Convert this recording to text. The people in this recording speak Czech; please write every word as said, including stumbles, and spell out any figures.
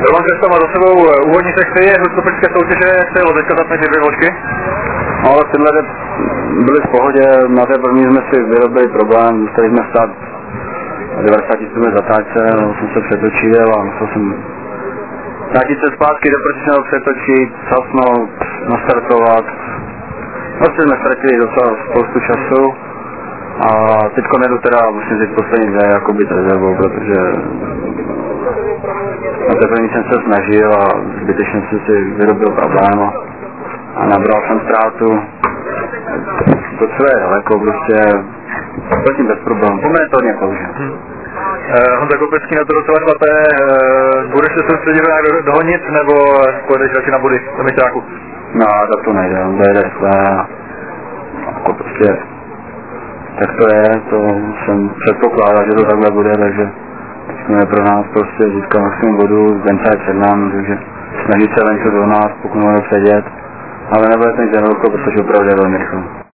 Roman Kresta má za sebou úvodní sekci hostopické soutěže, jak se jelo teďka za dvě vložky? No, tyhle byly v pohodě, na té první jsme si vyrobili problém, museli jsme stát devadesát stupňů zatáčce, jsem se přetočil a musel jsem vrátit se zpátky do protičného přetočit, zasnout, nastartovat. Vlastně jsme ztratili docela spoustu času a teďko nedu teda musím říct poslední dvě jakoby rezervou, protože na té první jsem se snažil a zbytečně jsem si vyrobil problém a, a nabral jsem ztrátu. To co je daleko, prostě zatím bez problémů, to mě to hodně použil. Hmm. Eh, Honza Kopecký na to docela šlapé, eh, budeš se soustředit nějak dohonit, nebo pojedeš radši na body do miťáku? No, tak to nejde, on dojde rychle a jako prostě tak to je, to jsem předpokládal, že to takhle bude, takže je pro nás prostě získat maximum bodů, Zdenca je před námi, takže snažit se venku do nás, pokud můžeme předjet, ale nebude ten žen velkou, protože opravdu je velmi rychle.